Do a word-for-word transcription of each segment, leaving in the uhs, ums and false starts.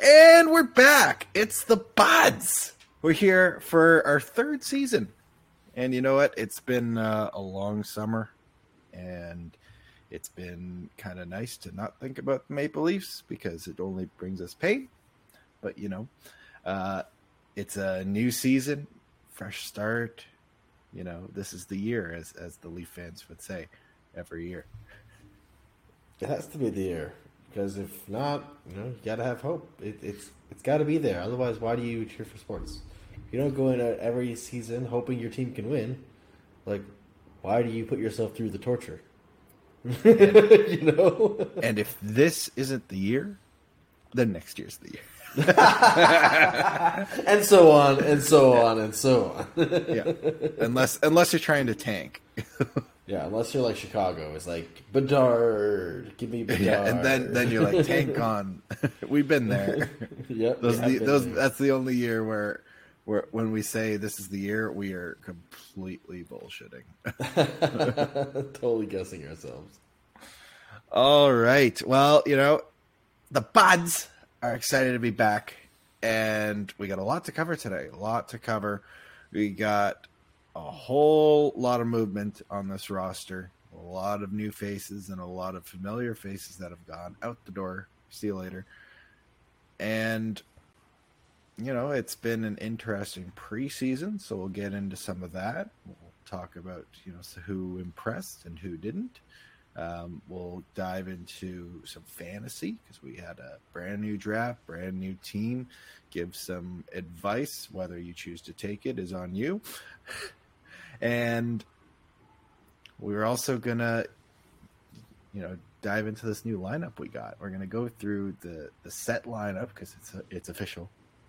And we're back. It's the Buds. We're here for our third season. And you know what? It's been uh, a long summer. And it's been kind of nice to not think about the Maple Leafs because it only brings us pain. But, you know, uh, it's a new season, fresh start. You know, this is the year, as, as the Leaf fans would say, every year. It has to be the year. Because if not, you know, you gotta have hope. It, it's it's got to be there. Otherwise, why do you cheer for sports? You don't go in every season hoping your team can win. Like, why do you put yourself through the torture? And, you know. And if this isn't the year, then next year's the year. And so on, and so on, and so on. Yeah, unless unless you're trying to tank. Yeah, unless you're like Chicago, it's like Bedard, give me Bedard. Yeah, and then, then you're like tank on. We've been there. Yep, those the, those there. that's the only year where where when we say this is the year, we are completely bullshitting. Totally guessing ourselves. All right, well, you know, the Buds are excited to be back, and we got a lot to cover today. A lot to cover. We got a whole lot of movement on this roster, a lot of new faces and a lot of familiar faces that have gone out the door. See you later. And, you know, it's been an interesting preseason, so we'll get into some of that. We'll talk about, you know, who impressed and who didn't. Um, we'll dive into some fantasy because we had a brand new draft, brand new team. Give some advice. Whether you choose to take it is on you. And we're also going to, you know, dive into this new lineup we got. We're going to go through the, the set lineup because it's a, it's official.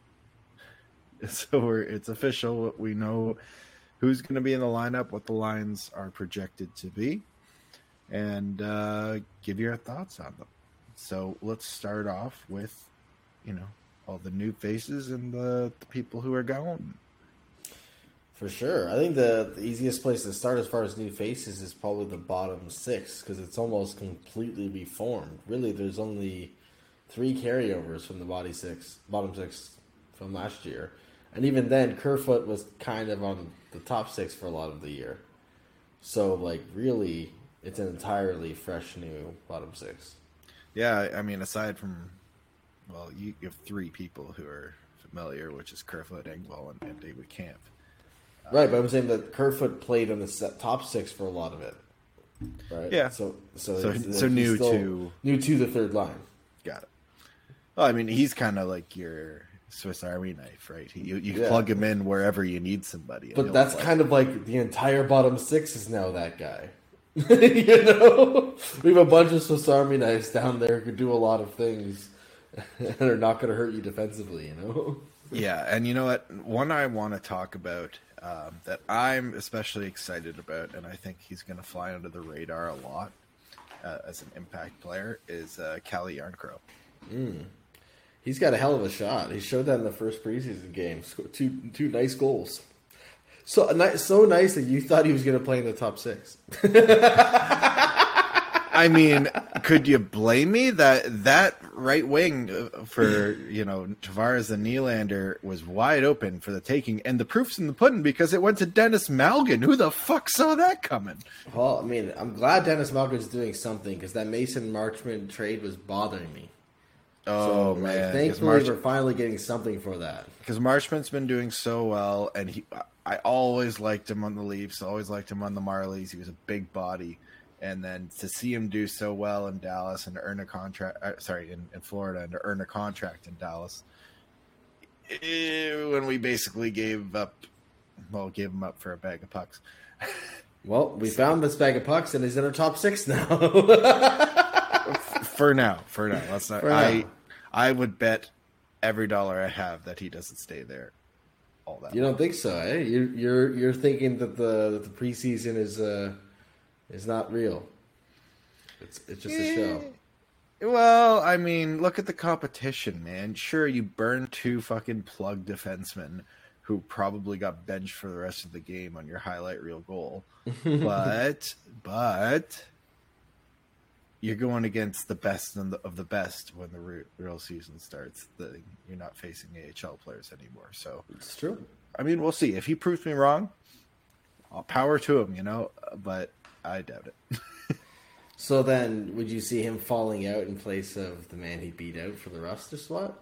So we're, it's official. We know who's going to be in the lineup, what the lines are projected to be, and uh, give your thoughts on them. So let's start off with, you know, all the new faces and the, the people who are going. For sure. I think the, the easiest place to start as far as new faces is probably the bottom six because it's almost completely reformed. Really, there's only three carryovers from the body six, bottom six from last year. And even then, Kerfoot was kind of on the top six for a lot of the year. So, like, really, it's an entirely fresh new bottom six. Yeah, I mean, aside from, well, you, you have three people who are familiar, which is Kerfoot, Engvall, and, and David Kampf. Right, but I'm saying that Kerfoot played in the set, top six for a lot of it. Right? Yeah. So, so, so, it's, so he's new still to new to the third line. Got it. Well, I mean, he's kind of like your Swiss Army knife, right? He, you you Yeah. plug him in wherever you need somebody. and But he'll that's play. kind of like the entire bottom six is now that guy. You know, we have a bunch of Swiss Army knives down there who could do a lot of things and are not going to hurt you defensively. You know. Yeah, and you know what? One I want to talk about um, that I'm especially excited about, and I think he's going to fly under the radar a lot uh, as an impact player, is uh, Calle Jarnkrok. Mm. He's got a hell of a shot. He showed that in the first preseason game. Scored two two nice goals. So so nice that you thought he was going to play in the top six. I mean, could you blame me that that right wing for, you know, Tavares and Nylander was wide open for the taking, and the proof's in the pudding because it went to Dennis Malgin. Who the fuck saw that coming? Well, I mean, I'm glad Dennis Malgin's doing something because that Mason Marchment trade was bothering me. Oh, so, man. Like, thankfully, March- we're finally getting something for that. Because Marchment's been doing so well, and he, I always liked him on the Leafs, always liked him on the Marlies. He was a big body. And then to see him do so well in Dallas and to earn a contract, uh, sorry, in, in Florida and to earn a contract in Dallas, eh, when we basically gave up, well, gave him up for a bag of pucks. Well, we found this bag of pucks, and he's in our top six now. For now, for now. Let's not. For I now. I would bet every dollar I have that he doesn't stay there all that. You don't think so, eh? You're you're you're thinking that the that the preseason is uh is not real. It's it's just a show. Well, I mean, look at the competition, man. Sure, you burned two fucking plug defensemen who probably got benched for the rest of the game on your highlight reel goal. But but you're going against the best of the, of the best when the re- real season starts. The, you're not facing A H L players anymore. So it's true. I mean, we'll see. If he proves me wrong, I'll power to him, you know, but I doubt it. So then, would you see him falling out in place of the man he beat out for the roster slot?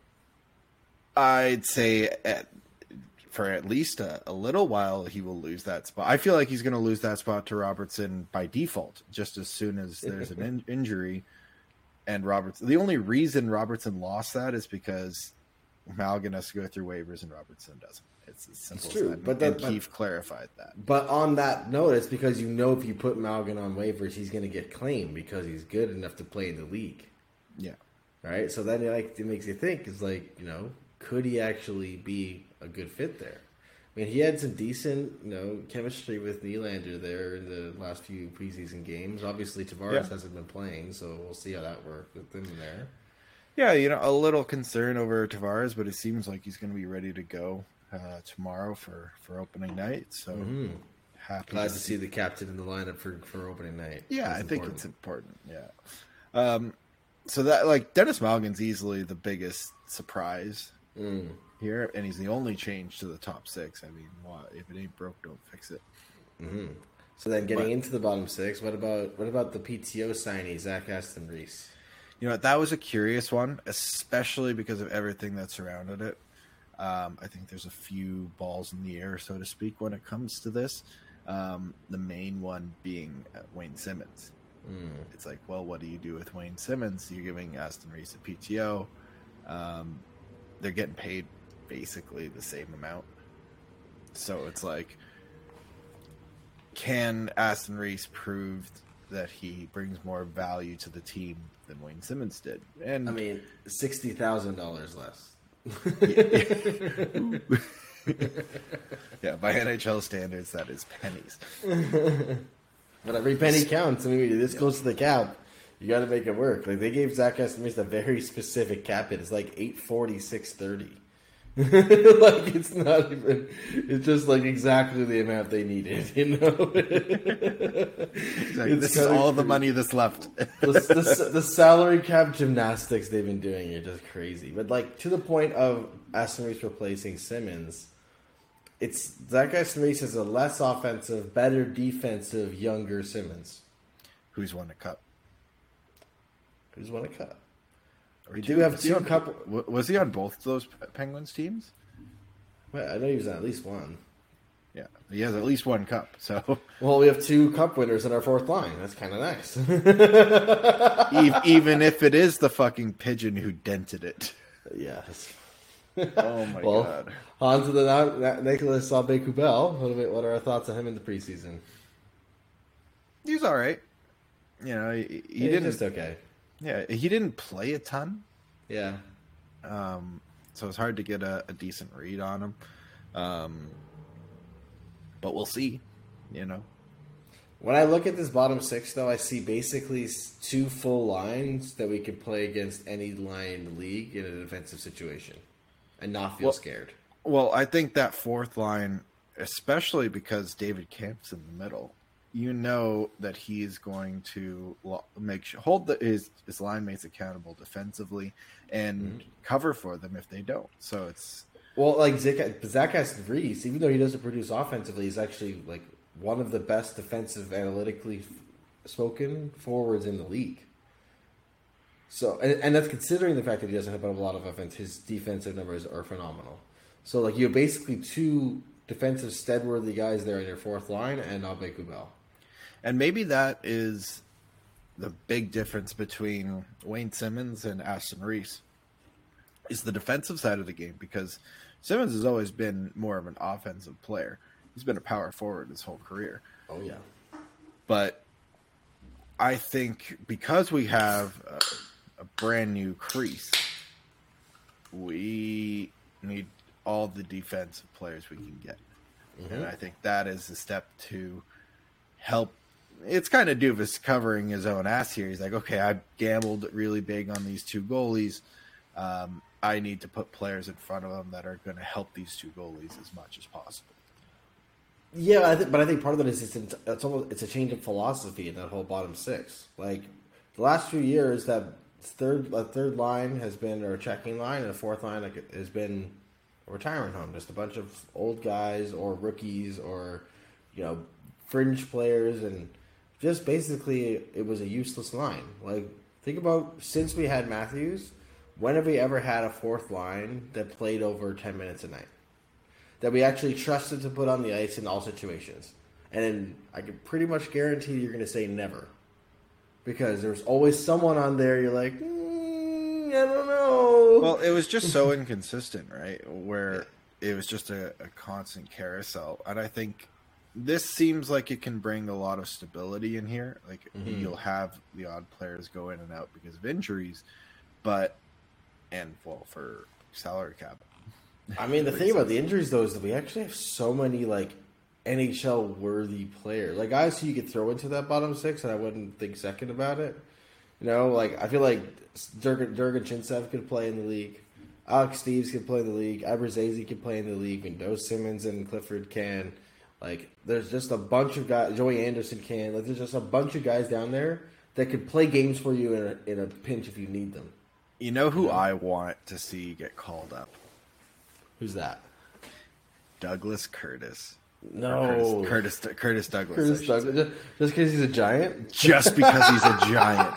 I'd say at, for at least a, a little while, he will lose that spot. I feel like he's going to lose that spot to Robertson by default, just as soon as there's an in- injury. And Robertson, the only reason Robertson lost that is because Malgin has to go through waivers and Robertson doesn't. It's as simple it's true, as that. but and that, Keefe but, clarified that. But on that note, it's because you know if you put Malgin on waivers, he's going to get claimed because he's good enough to play in the league. Yeah. Right? So then like, it makes you think, is like, you know, could he actually be a good fit there? I mean, he had some decent, you know, chemistry with Nylander there in the last few preseason games. Obviously, Tavares yeah. hasn't been playing, so we'll see how that works with him there. Yeah, you know, a little concern over Tavares, but it seems like he's going to be ready to go uh, tomorrow for, for opening night. So mm-hmm. happy Glad to, to see the captain in the lineup for, for opening night. Yeah, That's I important. think it's important. Yeah. Um, so that like Dennis Malgin's easily the biggest surprise mm. here, and he's the only change to the top six. I mean, why, if it ain't broke, don't fix it. Mm-hmm. So then, getting but, into the bottom six, what about what about the P T O signee, Zach Aston Reese? You know, that was a curious one, especially because of everything that surrounded it. Um, I think there's a few balls in the air, so to speak, when it comes to this. Um, the main one being uh, Wayne Simmons. Mm. It's like, well, what do you do with Wayne Simmons? You're giving Aston Reese a P T O. Um, they're getting paid basically the same amount. So it's like, can Aston Reese prove that he brings more value to the team than Wayne Simmons did? And I mean, sixty thousand dollars less. Yeah, by N H L standards, that is pennies. But every penny counts. I mean, this goes to the cap. You got to make it work. Like they gave Zach Aston Reese a very specific cap hit. It's like eight forty, six thirty. Like it's not even. It's just like exactly the amount they needed. You know. Exactly. This is all the money that's left. the, the, the salary cap gymnastics they've been doing are just crazy. But like to the point of Aston Reese replacing Simmons, it's Zach Aston Reese is a less offensive, better defensive, younger Simmons, who's won a cup. Who's won a cup? We two, do have two on, couple. Was he on both those Penguins teams? Well, I know he was on at least one. Yeah, he has at least one cup. So, well, we have two cup winners in our fourth line. That's kind of nice. Even if it is the fucking pigeon who dented it. Yeah. Oh my well, god. On to the Nicolas Aube-Kubel. What are, what are our thoughts on him in the preseason? He's all right. You know, he, he yeah, didn't. Just okay. Yeah, he didn't play a ton. Yeah. Um, so it's hard to get a, a decent read on him. Um, but we'll see, you know. When I look at this bottom six, though, I see basically two full lines that we could play against any line in the league in a defensive situation and not feel well, scared. Well, I think that fourth line, especially because David Kamp's in the middle, you know that he's going to make sure, hold the, his his line mates accountable defensively and mm-hmm. cover for them if they don't. So it's well, like Zach, Zach Aston Reese, even though he doesn't produce offensively, he's actually like one of the best defensive, analytically spoken forwards in the league. So, and, and that's considering the fact that he doesn't have a lot of offense. His defensive numbers are phenomenal. So, like you have basically two defensive steadworthy guys there in your fourth line, and Aube-Kubel. And maybe that is the big difference between Wayne Simmons and Aston Reese is the defensive side of the game, because Simmons has always been more of an offensive player. He's been a power forward his whole career. Oh, yeah. But I think because we have a, a brand new crease, we need all the defensive players we can get. Mm-hmm. And I think that is a step to help. It's kind of Duvas covering his own ass here. He's like, okay, I gambled really big on these two goalies. Um, I need to put players in front of them that are going to help these two goalies as much as possible. Yeah, I think, but I think part of it is it's, it's almost it's a change of philosophy in that whole bottom six. Like the last few years that third a third line has been or checking line, and a fourth line like, has been a retirement home. Just a bunch of old guys or rookies or you know fringe players, and just basically it was a useless line. Like think about since we had Matthews, when have we ever had a fourth line that played over ten minutes a night that we actually trusted to put on the ice in all situations? And I can pretty much guarantee you're going to say never. Because there's always someone on there you're like, mm, I don't know. Well, it was just so inconsistent, right? Where it was just a, a constant carousel. And I think this seems like it can bring a lot of stability in here. Like, mm-hmm. you'll have the odd players go in and out because of injuries. But, and, well, for salary cap. I mean, the thing about the injuries, though, is that we actually have so many, like, N H L-worthy players. Like, guys who you could throw into that bottom six, and I wouldn't think second about it. You know, like, I feel like Durgan, Durgan Chinsev could play in the league. Alex Steves could play in the league. Abrazazi could play in the league. And Joe Simmons and Clifford can. Like, there's just a bunch of guys. Joey Anderson can. Like, there's just a bunch of guys down there that could play games for you in a, in a pinch if you need them. You know who yeah. I want to see get called up? Who's that? Douglas Curtis. No. Curtis, Curtis, Curtis Douglas. Curtis Douglas. Just because he's a giant? Just because he's a giant.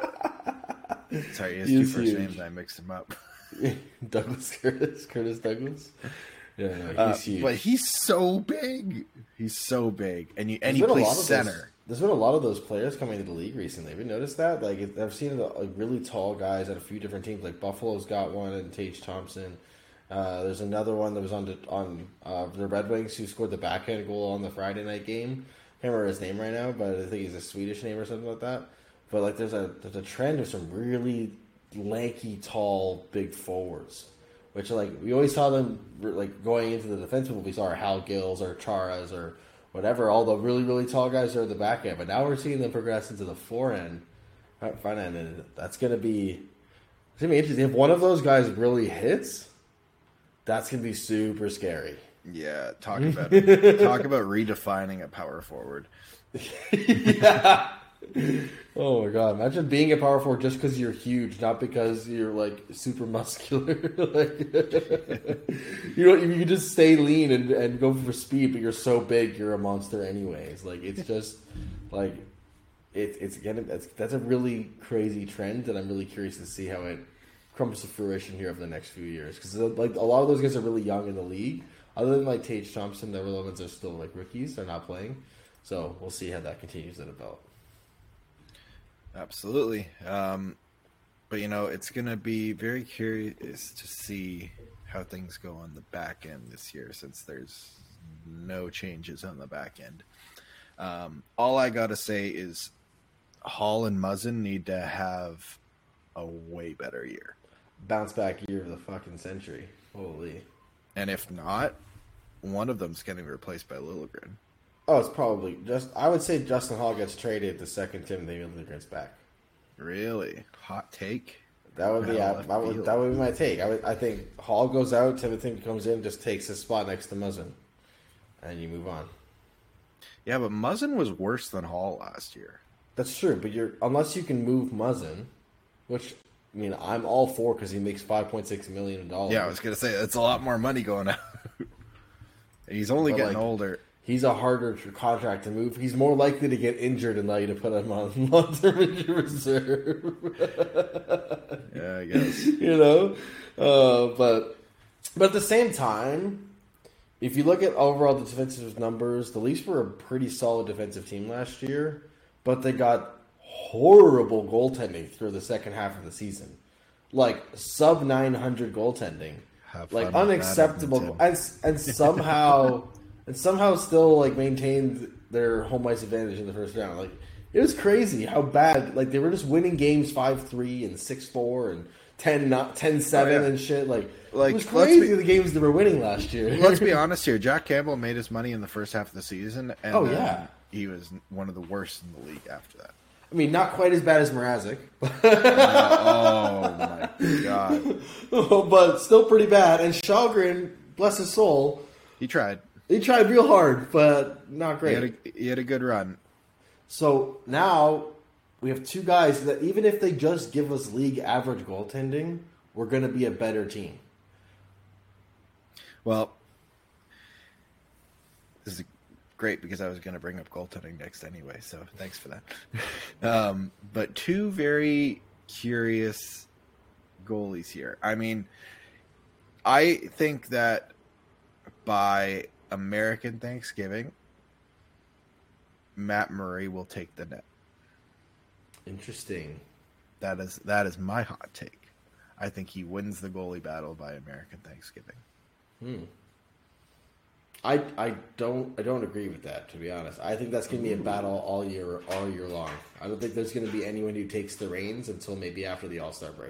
Sorry, he has He's two first huge. names. I mixed him up. Douglas Curtis? Curtis Douglas? Yeah, no, he's uh, huge. But he's so big. He's so big. And, you, and he been a plays lot of center. Those, there's been a lot of those players coming into the league recently. Have you noticed that? Like, I've seen like, really tall guys at a few different teams. Like, Buffalo's got one, and Tage Thompson. Uh, there's another one that was on the, on uh, the Red Wings who scored the backhand goal on the Friday night game. Can't remember his name right now, but I think he's a Swedish name or something like that. But like, there's a there's a trend of some really lanky, tall, big forwards, which like we always saw them like going into the defense. We saw our Hal Gills or Charas or whatever. All the really really tall guys are at the back end, but now we're seeing them progress into the forehand, front end, and that's gonna be it's gonna be interesting. If one of those guys really hits. That's gonna be super scary. Yeah, talk about talk about redefining a power forward. Yeah. Oh my god! Imagine being a power forward just because you're huge, not because you're like super muscular. Like you know, you can just stay lean and, and go for speed, but you're so big, you're a monster anyways. Like it's just like it, it's again that's that's a really crazy trend, and I'm really curious to see how it comes to fruition here over the next few years, because like a lot of those guys are really young in the league. Other than like Tage Thompson, the other ones are still like rookies; they're not playing. So we'll see how that continues to develop. Absolutely, um, but you know it's going to be very curious to see how things go on the back end this year, since there's no changes on the back end. Um, all I got to say is Hall and Muzzin need to have a way better year. Bounce back year of the fucking century. Holy. And if not, one of them's getting replaced by Liljegren. Oh, it's probably just. I would say Justin Hall gets traded the second Timothy Liljegren's back. Really? Hot take? That would be Well, that would, that would be my take. I would, I think Hall goes out, Timothy comes in, just takes his spot next to Muzzin, and you move on. Yeah, but Muzzin was worse than Hall last year. That's true, but you're unless you can move Muzzin, which I mean I'm all for because he makes five point six million dollars. Yeah, I was gonna say that's a lot more money going out. He's only but getting like, older. He's a harder contract to move. He's more likely to get injured and allow you to put him on long-term injury reserve. Yeah, I guess. You know? Uh, but but at the same time, if you look at overall the defensive numbers, the Leafs were a pretty solid defensive team last year, but they got horrible goaltending through the second half of the season. Like, sub nine hundred goaltending. Like, unacceptable. And, and somehow... And somehow still like maintained their home ice advantage in the first round. Like it was crazy how bad. Like they were just winning games five three and six four and ten not ten seven oh, yeah. and shit. Like, like it was crazy be, the games they were winning last year. Let's be honest here. Jack Campbell made his money in the first half of the season, and oh yeah, he was one of the worst in the league after that. I mean, not quite as bad as Mrazek. uh, oh my god! But still pretty bad. And Shalgren, bless his soul, he tried. He tried real hard, but not great. He had a, he had a good run. So now we have two guys that even if they just give us league average goaltending, we're going to be a better team. Well, this is great because I was going to bring up goaltending next anyway, so thanks for that. um, but two very curious goalies here. I mean, I think that by American Thanksgiving, Matt Murray will take the net. Interesting. That is that is my hot take. I think he wins the goalie battle by American Thanksgiving. Hmm. I I don't I don't agree with that, to be honest. I think that's going to be a battle all year all year long. I don't think there's going to be anyone who takes the reins until maybe after the All-Star break.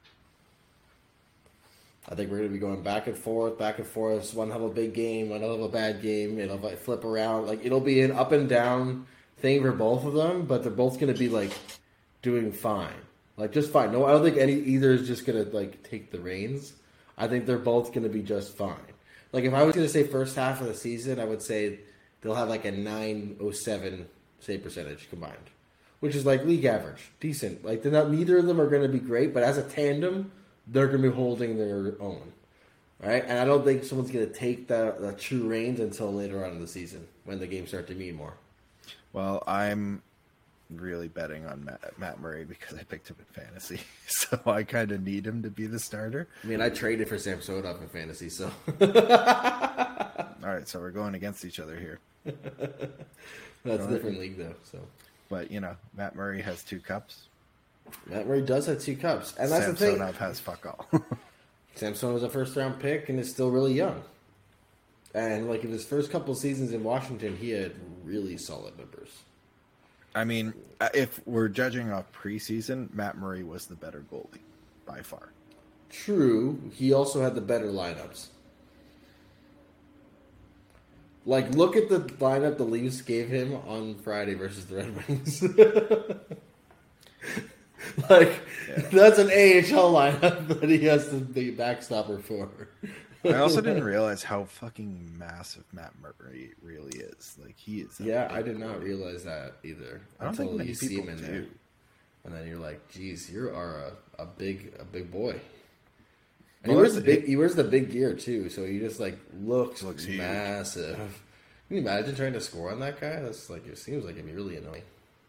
I think we're going to be going back and forth, back and forth. One will have a big game, one will have a bad game. It'll like flip around. Like it'll be an up and down thing for both of them, but they're both going to be like doing fine, like just fine. No, I don't think any either is just going to like take the reins. I think they're both going to be just fine. Like if I was going to say first half of the season, I would say they'll have like a nine oh seven save percentage combined, which is like league average, decent. Like they're not, neither of them are going to be great, but as a tandem, they're going to be holding their own, right? And I don't think someone's going to take the, the true reins until later on in the season when the games start to mean more. Well, I'm really betting on Matt, Matt Murray because I picked him in fantasy, so I kind of need him to be the starter. I mean, I traded for Samsonov in fantasy, so. All right, so we're going against each other here. That's a different league, though. So, but you know, Matt Murray has two cups. Matt Murray does have two cups, and that's Samsonov the thing. has fuck all. Samsonov was a first-round pick and is still really young. And like in his first couple seasons in Washington, he had really solid numbers. I mean, if we're judging off preseason, Matt Murray was the better goalie by far. True. He also had the better lineups. Like, look at the lineup the Leafs gave him on Friday versus the Red Wings. Like, yeah. That's an A H L lineup that he has to be backstopper for. I also didn't realize how fucking massive Matt Murray really is. Like he is. Yeah, I did not realize that either. I don't until think many you see people him in do. there, and then you're like, "Geez, you are a, a big a big boy." And Well, he wears the that's- big he wears the big gear too, so he just like looks Looks huge. massive. Can you imagine trying to score on that guy? That's like it seems like it'd be really annoying.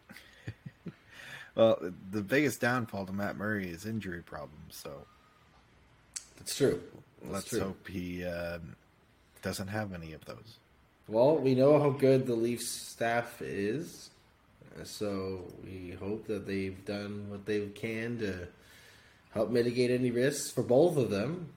Well, the biggest downfall to Matt Murray is injury problems. So That's true. That's let's true. hope he um, doesn't have any of those. Well, we know how good the Leafs staff is, so we hope that they've done what they can to help mitigate any risks for both of them.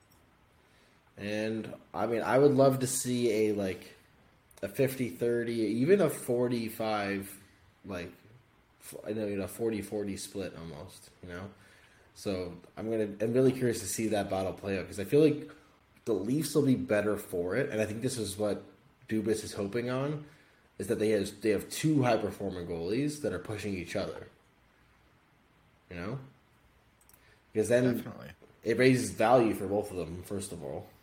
And, I mean, I would love to see a, like, a fifty thirty, even a forty-five, like, I know, you know, forty forty split almost, you know? So I'm gonna. I'm really curious to see that battle play out because I feel like the Leafs will be better for it, and I think this is what Dubas is hoping on, is that they have they have two high performing goalies that are pushing each other. You know, because then Definitely. it raises value for both of them. First of all,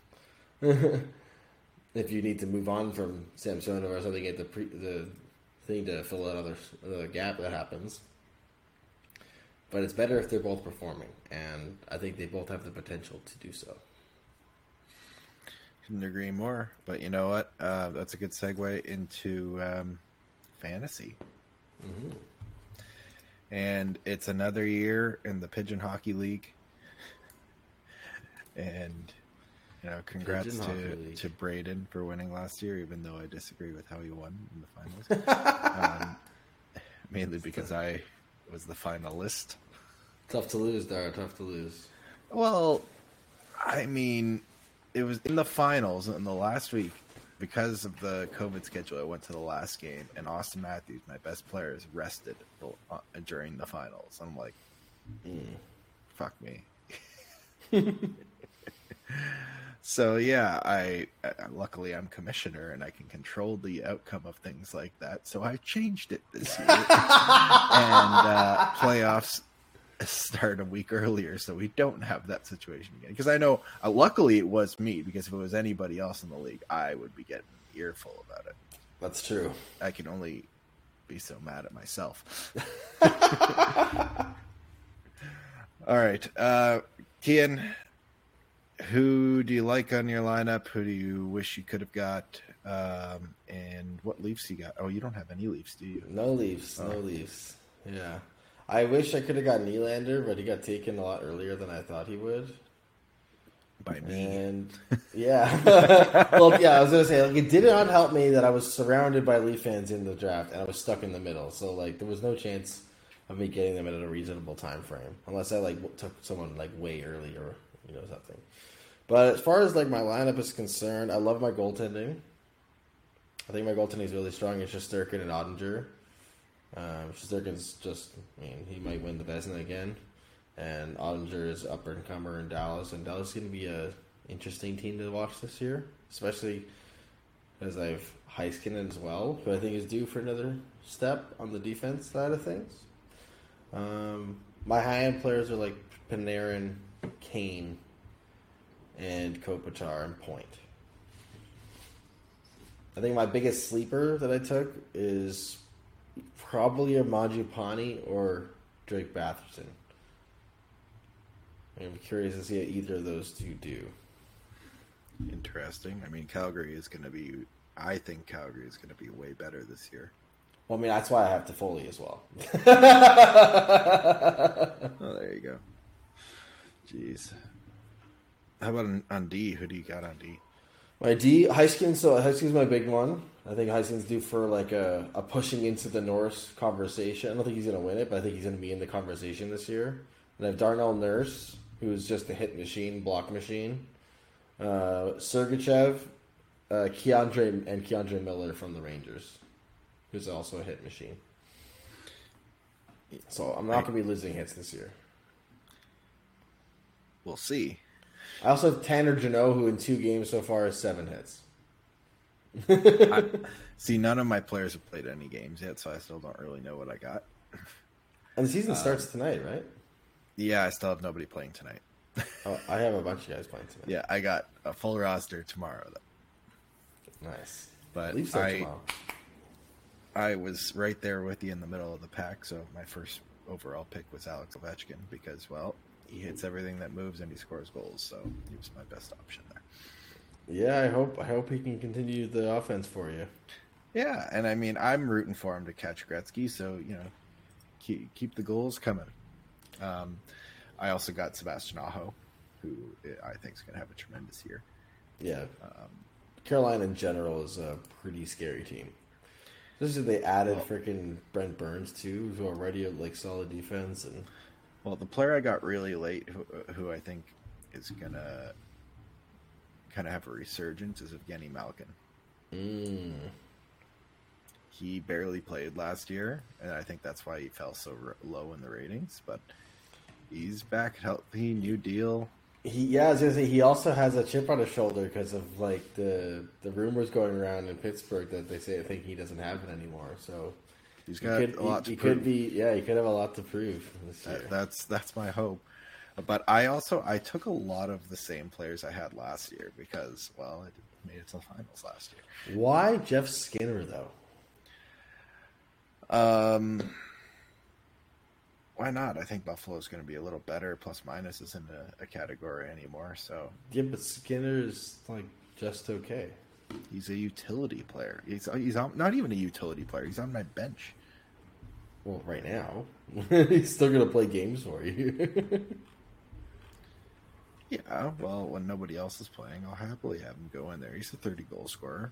if you need to move on from Samsonov or something, get the pre, the thing to fill another another gap that happens. But it's better if they're both performing, and I think they both have the potential to do so. Couldn't agree more. But you know what? Uh, that's a good segue into um, fantasy. Mm-hmm. And it's another year in the Pigeon Hockey League. And, you know, congrats Pigeon Hockey to, League. to Braden for winning last year, even though I disagree with how he won in the finals. um, mainly because I was the finalist. Tough to lose, Dara. Tough to lose. Well, I mean, it was in the finals in the last week. Because of the COVID schedule, I went to the last game, and Austin Matthews, my best player, is rested uh, during the finals. I'm like, mm, fuck me. So yeah, I, I luckily I'm commissioner and I can control the outcome of things like that. So I changed it this year, and uh, playoffs start a week earlier, so we don't have that situation again. Because I know, uh, luckily it was me. Because if it was anybody else in the league, I would be getting an earful about it. That's true. I can only be so mad at myself. All right. Uh, Kian, who do you like on your lineup? Who do you wish you could have got? Um, and what Leafs you got? Oh, you don't have any Leafs, do you? No Leafs. Oh. No Leafs. Yeah. I wish I could have got Nylander, but he got taken a lot earlier than I thought he would. By me. And yeah. Well, yeah, I was going to say, like, it did not help me that I was surrounded by Leaf fans in the draft and I was stuck in the middle. So, like, there was no chance of me getting them at a reasonable time frame unless I, like, took someone, like, way early or, you know, something. But as far as, like, my lineup is concerned, I love my goaltending. I think my goaltending is really strong. It's Shesterkin and Ottinger. Um, Shesterkin's just, I mean, he might win the Vezina again. And Ottinger is upper and comer in Dallas. And Dallas is going to be a interesting team to watch this year, especially as I have Heiskanen as well, who I think is due for another step on the defense side of things. Um, my high-end players are like Panarin, Kane, and Kopitar and Point. I think my biggest sleeper that I took is probably a Mangiapane or Drake Batherson. I'm curious to see how either of those two do. Interesting. I mean, Calgary is going to be, I think Calgary is going to be way better this year. Well, I mean, that's why I have Toffoli as well. Oh, there you go. Jeez. How about on, on D? Who do you got on D? My D, Heiskanen, so Heiskanen's my big one. I think Heiskanen's due for like a, a pushing into the Norris conversation. I don't think he's going to win it, but I think he's going to be in the conversation this year. And I have Darnell Nurse, who's just a hit machine, block machine. Uh, Sergachev, uh, Keandre, and Keandre Miller from the Rangers, who's also a hit machine. So I'm not going to be losing hits this year. We'll see. I also have Tanner Jeannot, who in two games so far has seven hits. I, see, none of my players have played any games yet, so I still don't really know what I got. And the season starts um, tonight, right? Yeah, I still have nobody playing tonight. Oh, I have a bunch of guys playing tonight. Yeah, I got a full roster tomorrow, though. Nice. But Leafs start I, tomorrow. I was right there with you in the middle of the pack, so my first overall pick was Alex Ovechkin because, well, he hits everything that moves and he scores goals, so he was my best option there. Yeah, I hope I hope he can continue the offense for you. Yeah, and I mean, I'm rooting for him to catch Gretzky, so, you know, keep, keep the goals coming. Um, I also got Sebastian Aho, who I think is going to have a tremendous year. Yeah. Um, Carolina in general is a pretty scary team. Especially they added well, freaking Brent Burns, too, who already have, like, solid defense. And well, the player I got really late, who, who I think is going to kind of have a resurgence, is Evgeny Malkin. Mm. He barely played last year, and I think that's why he fell so r- low in the ratings, but he's back healthy, new deal. He, yeah, I was gonna say he also has a chip on his shoulder because of like the the rumors going around in Pittsburgh that they say I think he doesn't have it anymore. So He's got he could, a lot he, to he prove. could be, yeah, he could have a lot to prove this year. That, that's that's my hope. But I also I took a lot of the same players I had last year because, well, it made it to the finals last year. Why Jeff Skinner though? Um, why not? I think Buffalo's going to be a little better. Plus minus isn't a, a category anymore, so Yeah, but Skinner is like just okay. he's a utility player. He's he's on, not even a utility player. He's on my bench. Well, right now he's still gonna play games for you. Yeah, well, when nobody else is playing, I'll happily have him go in there. He's a thirty goal scorer.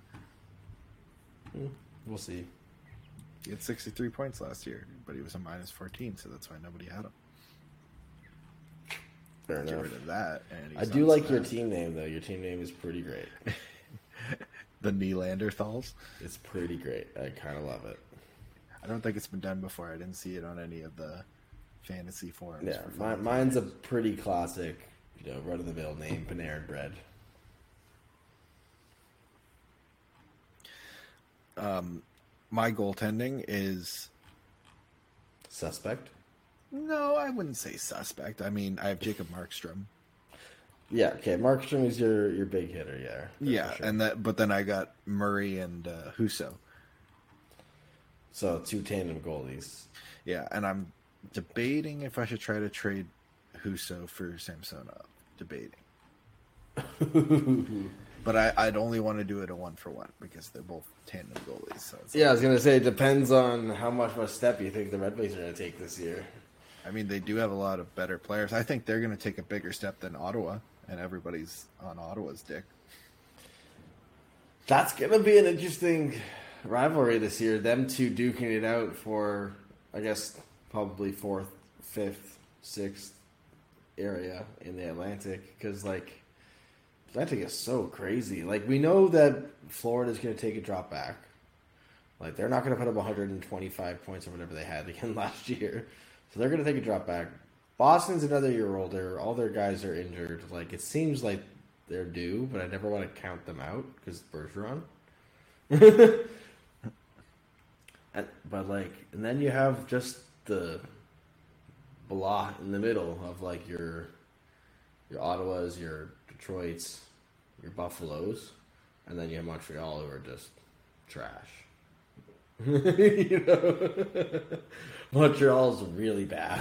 We'll see. He had sixty-three points last year, but he was a minus fourteen, so that's why nobody had him. Fair Get enough. rid of that. And I he's do on like your Sebastian. team name though. Your team name is pretty great. The Nylanderthals. It's pretty great. I kind of love it. I don't think it's been done before. I didn't see it on any of the fantasy forums. Yeah, for my, fun. mine's a pretty classic, you know, run of the mill name, Panarin Bread. Um, my goaltending is Suspect. no, I wouldn't say suspect. I mean, I have Jacob Markstrom. Yeah, okay. Markstrom is your your big hitter, yeah. that's Yeah, for sure. and that, but then I got Murray and uh, Husso. So two tandem goalies. Yeah, and I'm debating if I should try to trade Husso for Samsonov. Debating. But I, I'd only want to do it a one for one because they're both tandem goalies. So it's Yeah, I was gonna say it depends on how much of a step you think the Red Wings are gonna take this year. I mean, they do have a lot of better players. I think they're going to take a bigger step than Ottawa, and everybody's on Ottawa's dick. That's gonna be an interesting rivalry this year. Them two duking it out for, I guess, probably fourth, fifth, sixth area in the Atlantic. Because, like, Atlantic is so crazy. Like, we know that Florida's going to take a drop back. Like, they're not going to put up one hundred twenty-five points or whatever they had again last year. So they're going to take a drop back. Boston's another year older. All their guys are injured. Like, it seems like they're due, but I never want to count them out because Bergeron. And, but like, and then you have just the blah in the middle of like your your Ottawas, your Detroits, your Buffaloes, and then you have Montreal who are just trash. You know, Montreal's really bad.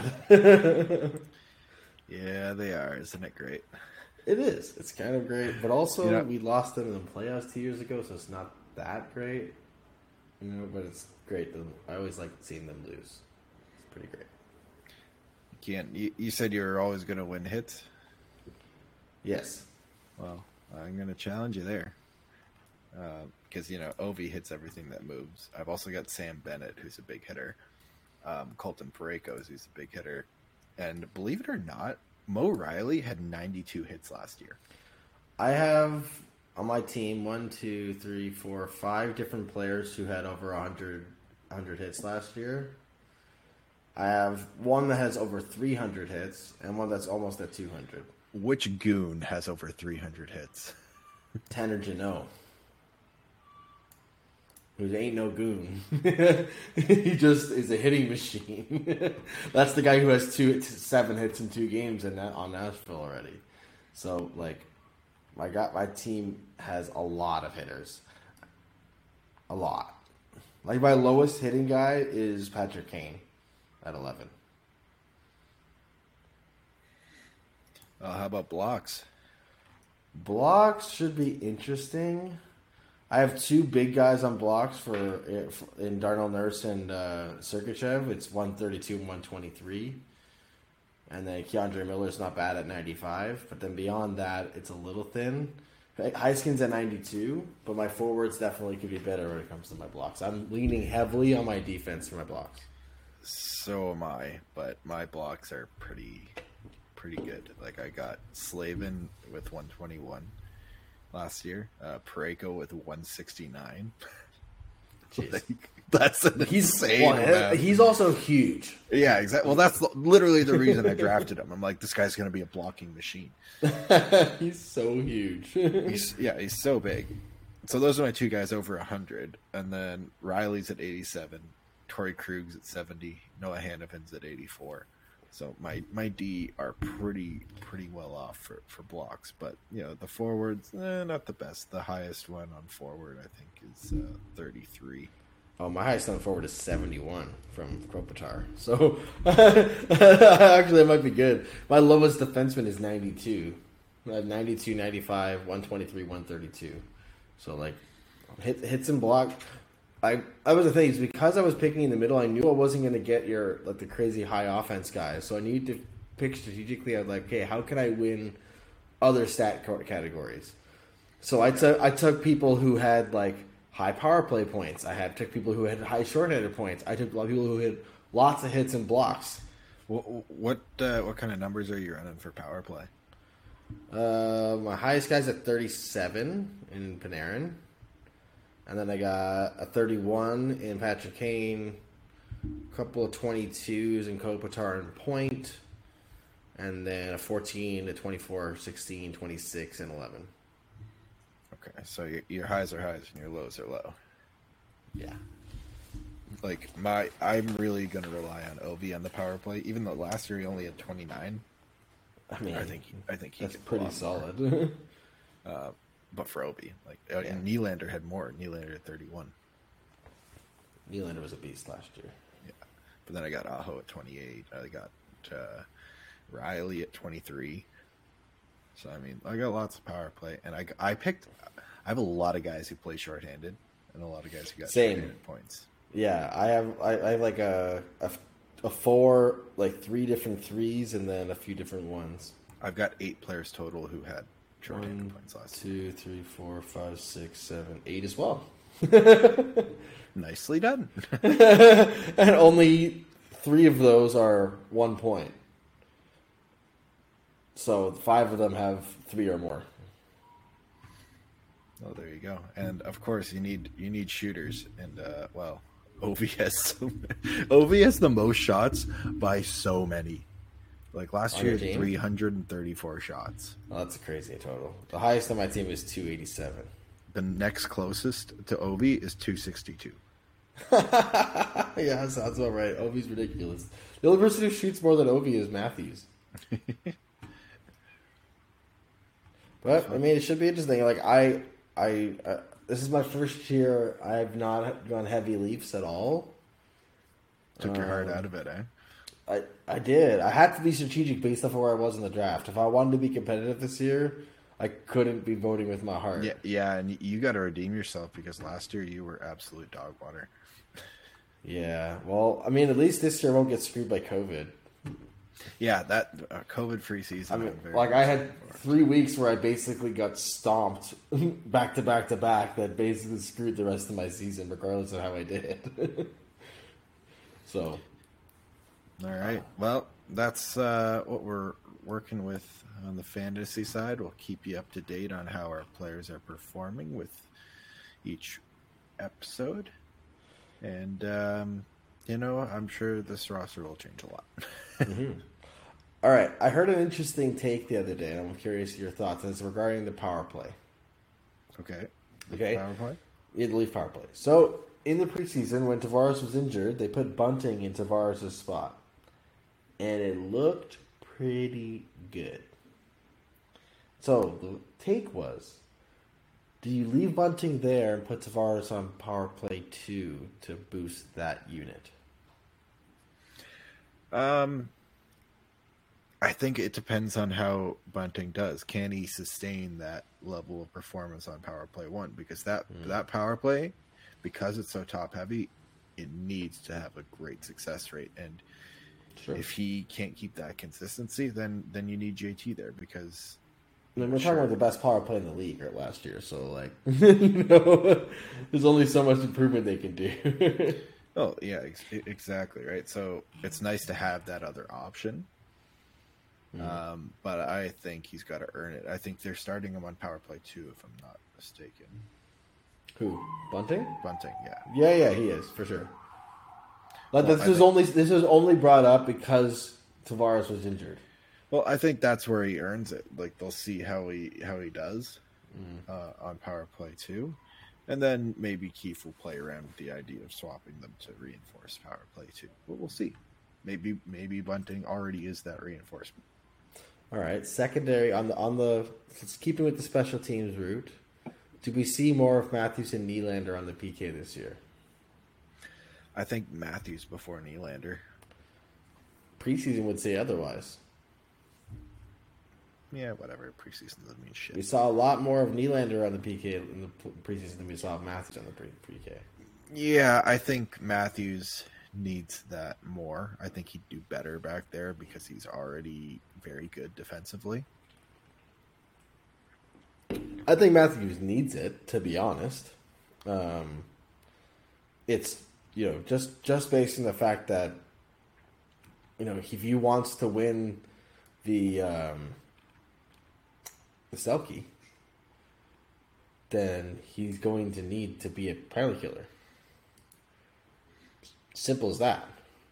Yeah, they are. Isn't it great? It is. It's kind of great, but also Yeah. we lost them in the playoffs two years ago, so it's not that great. You know, but it's great. I always like seeing them lose. It's pretty great. Can't you, you said you were always going to win hits? Yes. Well, I'm going to challenge you there. Because, uh, you know, Ovi hits everything that moves. I've also got Sam Bennett, who's a big hitter. Um, Colton Parayko, who's a big hitter. And believe it or not, Mo Riley had ninety-two hits last year. I have on my team one, two, three, four, five different players who had over one hundred, one hundred hits last year. I have one that has over three hundred hits and one that's almost at two hundred. Which goon has over three hundred hits? Tanner Jeannot. Who ain't no goon. He just is a hitting machine. That's the guy who has two, seven hits in two games in that, on Nashville already. So, like, I got my team has a lot of hitters. A lot. Like, my lowest hitting guy is Patrick Kane at eleven. Uh, how about blocks? Blocks should be interesting. I have two big guys on blocks for in Darnell Nurse and uh, Sergachev. It's one thirty-two and one twenty-three. And then Keandre Miller's not bad at ninety-five. But then beyond that, it's a little thin. Heiskin's at ninety-two, but my forwards definitely could be better when it comes to my blocks. I'm leaning heavily on my defense for my blocks. So am I, but my blocks are pretty pretty good. Like, I got Slavin with one twenty-one. Last year, uh, Parayko with one sixty-nine. Like, that's an he's insane. Well, amount. He's also huge. Yeah, exactly. Well, that's literally the reason I drafted him. I'm like, this guy's going to be a blocking machine. He's so huge. he's, yeah, he's so big. So those are my two guys over one hundred, and then Riley's at eighty-seven, Torrey Krug's at seventy, Noah Hannafin's at eighty-four. So my, my D are pretty pretty well off for, for blocks, but you know the forwards, eh, not the best. The highest one on forward I think is uh, thirty-three. Oh, my highest on forward is seventy-one from Kopitar. So actually, it might be good. My lowest defenseman is ninety-two. I have ninety-two, ninety-five, one twenty-three, one thirty-two. So like hit, hits and block. I, I was the thing is because I was picking in the middle, I knew I wasn't going to get your like the crazy high offense guys. So I needed to pick strategically. I was like, okay, how can I win other stat categories? So I took I took people who had like high power play points. I had took people who had high shorthanded points. I took a lot of people who had lots of hits and blocks. What what uh, what kind of numbers are you running for power play? Uh, my highest guy's at thirty-seven in Panarin. And then I got a thirty-one in Patrick Kane, a couple of twenty-twos in Kopitar and Point, and then a fourteen, a twenty-four, sixteen, twenty-six, and eleven. Okay, so your, your highs are highs and your lows are low. Yeah. Like, my, I'm really going to rely on Ovi on the power play, even though last year he only had twenty-nine. I mean, I think he, I think he that's can pull pretty off solid. more. uh, but for Obi, like, uh, Yeah. Nylander had more. Nylander had thirty-one. Nylander was a beast last year. Yeah, but then I got Aho at twenty-eight. I got uh, Riley at twenty-three. So I mean, I got lots of power play, and I I picked. I have a lot of guys who play shorthanded, and a lot of guys who got Same. shorthanded points. Yeah, I have I, I have like a, a a four, like three different threes, and then a few different ones. I've got eight players total who had shorthanded One, points last two, three, four, five, six, seven, eight as well. year. Nicely done. And only three of those are one point. So five of them have three or more. Oh, there you go. And of course, you need you need shooters. And uh, well, Ovi has so Ovi has the most shots by so many. Like last On year, your team? three hundred thirty-four shots. Oh, that's a crazy total. The highest on my team is two eighty-seven. The next closest to Ovi is two sixty-two. Yeah, sounds about right. Ovi's ridiculous. The only person who shoots more than Ovi is Matthews. But I mean, it should be interesting. Like I, I, uh, this is my first year. I've not gone heavy Leafs at all. Took your heart Um, out of it, eh? I, I did. I had to be strategic based off of where I was in the draft. If I wanted to be competitive this year, I couldn't be voting with my heart. Yeah, yeah, and you got to redeem yourself because last year you were absolute dog water. Yeah. Well, I mean, at least this year I won't get screwed by COVID. Yeah, that uh, COVID-free season. I mean, I'm very like I had excited for. three weeks where I basically got stomped back to back to back. That basically screwed the rest of my season, regardless of how I did. So, All right. Well, that's uh, what we're working with on the fantasy side. We'll keep you up to date on how our players are performing with each episode. And, um, you know, I'm sure this roster will change a lot. mm-hmm. All right. I heard an interesting take the other day, and I'm curious your thoughts. And it's regarding the power play. Okay. Okay. Power play? Yeah, the Leaf power play. So, in the preseason, when Tavares was injured, they put Bunting in Tavares' spot. And it looked pretty good. So, the take was, do you leave Bunting there and put Tavares on power play two to boost that unit? Um, I think it depends on how Bunting does. Can he sustain that level of performance on power play one? Because that, Mm. that power play, because it's so top heavy, it needs to have a great success rate. And Sure. if he can't keep that consistency, then then you need J T there because I mean, we're Sure. talking about the best power play in the league right, last year, so like, you know, there's only so much improvement they can do. oh yeah, ex- exactly right. So it's nice to have that other option. Um, but I think he's got to earn it. I think they're starting him on power play two, if I'm not mistaken. Who? Bunting? Bunting, yeah. Yeah, yeah, he is for sure. Like Well, this I was think- only this was only brought up because Tavares was injured. Well, I think that's where he earns it. Like they'll see how he how he does uh, on power play two, and then maybe Keefe will play around with the idea of swapping them to reinforce power play two. But we'll see. Maybe maybe Bunting already is that reinforcement. All right, secondary on the on the let's keep it with the special teams route. Do we see more of Matthews and Nylander on the P K this year? I think Matthews before Nylander. Preseason would say otherwise. Yeah, whatever. Preseason doesn't mean shit. We saw a lot more of Nylander on the P K in the preseason than we saw of Matthews on the pre- P-K. Yeah, I think Matthews needs that more. I think he'd do better back there because he's already very good defensively. I think Matthews needs it, to be honest. Um, it's, you know, just, just based on the fact that, you know, if he wants to win the, um, the Selkie, then he's going to need to be a penalty killer. Simple as that.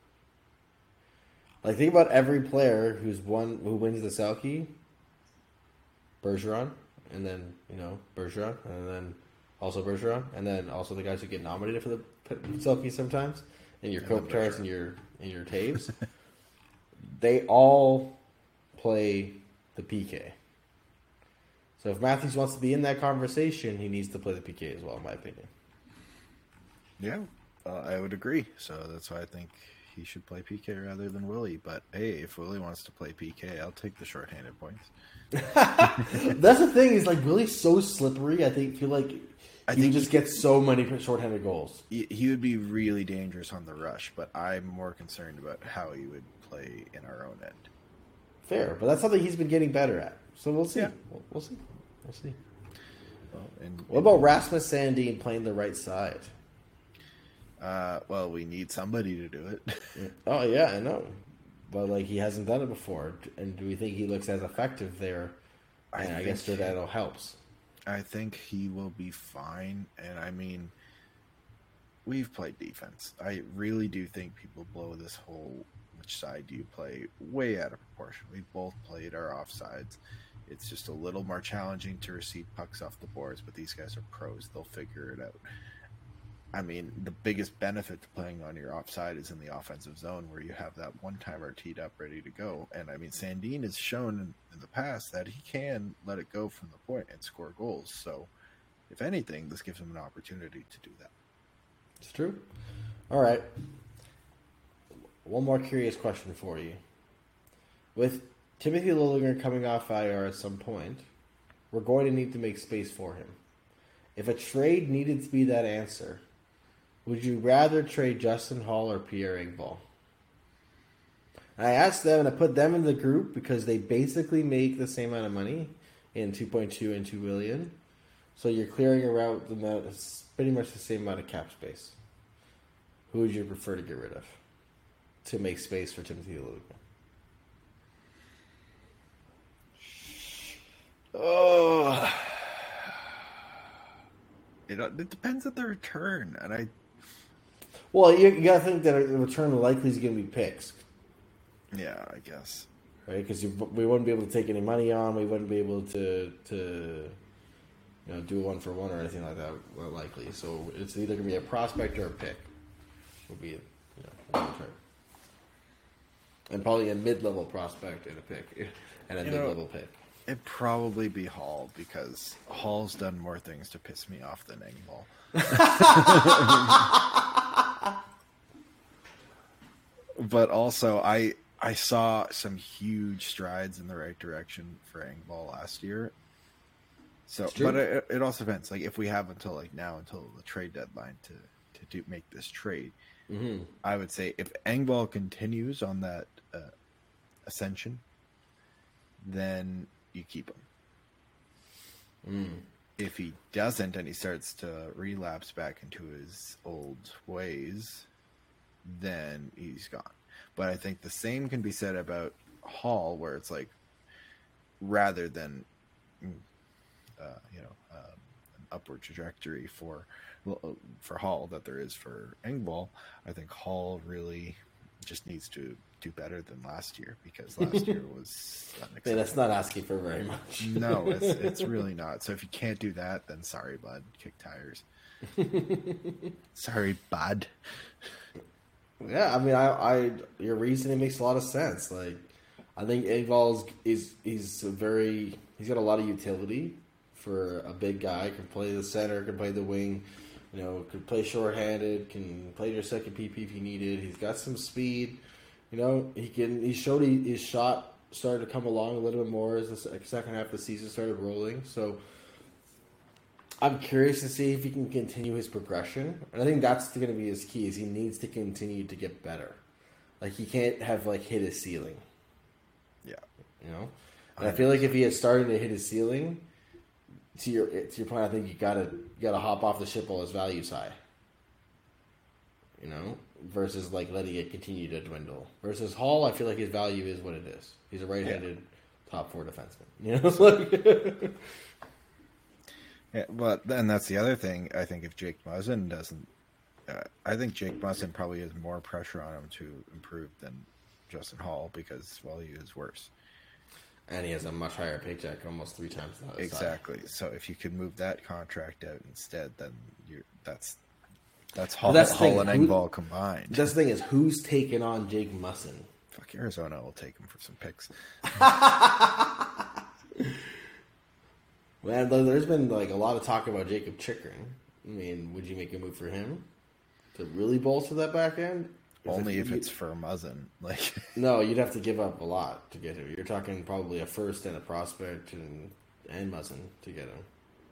Like, think about every player who's won, who wins the Selkie. Bergeron, and then, you know, Bergeron, and then also Bergeron, and then also the guys who get nominated for the Selkie sometimes, and your And then Kopitar's and your and your Taves. They all play the P K. So if Matthews wants to be in that conversation, he needs to play the P K as well, in my opinion. Yeah, Uh, I would agree. So that's why I think he should play P K rather than Willie. But hey, if Willie wants to play P K, I'll take the shorthanded points. That's the thing is like Willie's so slippery. I think feel like I he think just he, gets so many shorthanded goals. he he would be really dangerous on the rush, but I'm more concerned about how he would play in our own end. Fair, but that's something he's been getting better at. So we'll see. Yeah. We'll, we'll see. We'll see. Well, and, What about Rasmus Sandin playing the right side? Uh, well, we need somebody to do it. Oh yeah, I know, but like he hasn't done it before, and do we think he looks as effective there? I, And I, think, guess Giordano helps. I think he will be fine. And I mean, we've played defense. I really do think people blow this whole which side do you play way out of proportion. We've both played our offsides. It's just a little more challenging to receive pucks off the boards, but these guys are pros. They'll figure it out. I mean, the biggest benefit to playing on your offside is in the offensive zone where you have that one-timer teed up ready to go. And, I mean, Sandin has shown in, in the past that he can let it go from the point and score goals. So, if anything, this gives him an opportunity to do that. It's true. All right. One more curious question for you. With Timothy Liljegren coming off I R at some point, we're going to need to make space for him. If a trade needed to be that answer, would you rather trade Justin Hall or Pierre Engvall? I asked them, and I put them in the group because they basically make the same amount of money in two point two and two million. So you're clearing around the amount, it's pretty much the same amount of cap space. Who would you prefer to get rid of to make space for Timothy Liljegren? Oh, it, it depends on the return, and I. Well, you, you got to think that the return likely is going to be picks, Yeah, I guess. right? Because we wouldn't be able to take any money on. We wouldn't be able to to you know do a one for one or anything like that. Well, likely, so it's either going to be a prospect or a pick. Will be you know a return, and probably a mid level prospect and a pick, and a You mid know, level pick. It'd probably be Hall because Hall's done more things to piss me off than Engvall. But also, I I saw some huge strides in the right direction for Engvall last year. So, but it, it also depends. Like, if we have until like now until the trade deadline to to do make this trade, Mm-hmm. I would say if Engvall continues on that uh, ascension, then you keep him. Mm. If he doesn't and he starts to relapse back into his old ways, then he's gone. But I think the same can be said about Hall, where it's like, rather than, uh, you know, um, an upward trajectory for for Hall that there is for Engvall, I think Hall really just needs to do better than last year, because last year was unacceptable. Yeah, that's not asking for very much. No, it's it's really not. So if you can't do that, then sorry, bud. Kick tires. Sorry, bud. Yeah, I mean, I, I your reasoning makes a lot of sense. Like, I think Engvall is, is he's a very he's got a lot of utility for a big guy. Can play the center, can play the wing. You know, can play shorthanded, can play your second P P if you need it. He's got some speed. You know, he can. He showed he, his shot started to come along a little bit more as the second half of the season started rolling. So I'm curious to see if he can continue his progression, and I think that's going to be his key. Is he needs to continue to get better. Like, he can't have like hit his ceiling. Yeah, you know. And I feel like if he had started to hit his ceiling, to your to your point, I think you gotta you gotta hop off the ship while his value's high. You know, versus like letting it continue to dwindle. Versus Hall, I feel like his value is what it is. He's a right-handed yeah. top four defenseman. You know, like yeah. But then that's the other thing. I think if Jake Muzzin doesn't, uh, I think Jake Muzzin probably has more pressure on him to improve than Justin Hall, because well, he is worse. And he has a much higher paycheck, almost three times that. Exactly. Side. So if you could move that contract out instead, then you're that's that's Hall, that's Hall thing, and who, Engvall combined. That's the thing is, who's taking on Jake Muzzin? Fuck, Arizona will take him for some picks. Man, there's been like a lot of talk about Jacob Chickering. I mean, would you make a move for him? to really bolster that back end. Only if, if it's for Muzzin. Like, no, you'd have to give up a lot to get him. You're talking probably a first and a prospect and and Muzzin to get him.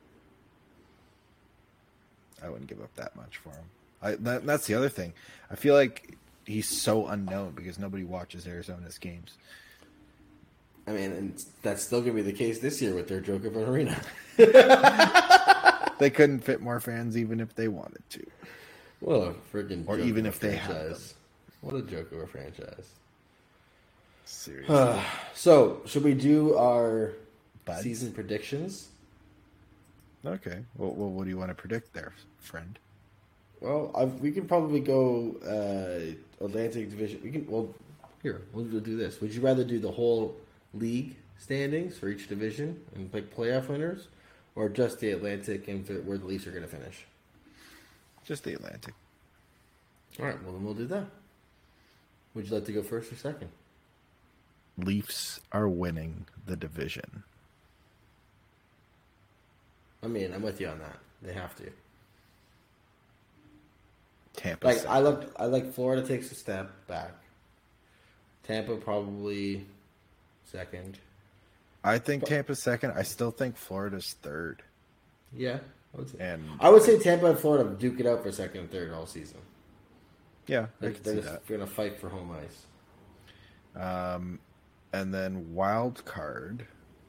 I wouldn't give up that much for him. I, that, that's the other thing. I feel like he's so unknown because nobody watches Arizona's games. I mean, and that's still going to be the case this year with their Joker Arena. They couldn't fit more fans even if they wanted to. What a freaking or joke even of if a they had franchise. them. What a joke of a franchise. Seriously. So, should we do our Buds? season predictions? Okay. Well, well, what do you want to predict there, friend? Well, I've, we can probably go uh, Atlantic Division. We can. Well, here we'll do this. Would you rather do the whole league standings for each division and pick playoff winners, or just the Atlantic and where the Leafs are going to finish? Just the Atlantic. All right. Well, then we'll do that. Would you like to go first or second? Leafs are winning the division. I mean, I'm with you on that. They have to. Tampa. Like second. I look, I like Florida takes a step back. Tampa probably second. I think Tampa's second. I still think Florida's third. Yeah, I would say. And I would say Tampa and Florida duke it out for second and third all season. yeah, I They're, can they're see just that. going to fight for home ice. Um, and then wild card,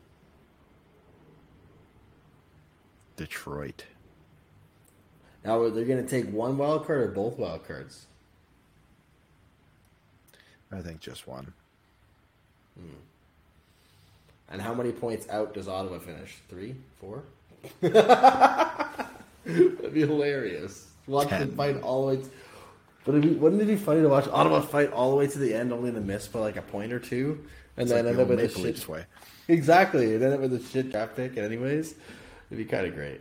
Detroit. Now, are they going to take one wild card or both wild cards? I think just one. And how many points out does Ottawa finish? Three? Four? That'd be hilarious. Watch Ten. them fight all the way. To, but it'd be, wouldn't it be funny to watch Ottawa fight all the way to the end, only to miss by like a point or two, and It's then like end the up old with a Maple shit. Leafs way. Exactly, and end up with a shit draft pick. Anyways, it'd be kind of great.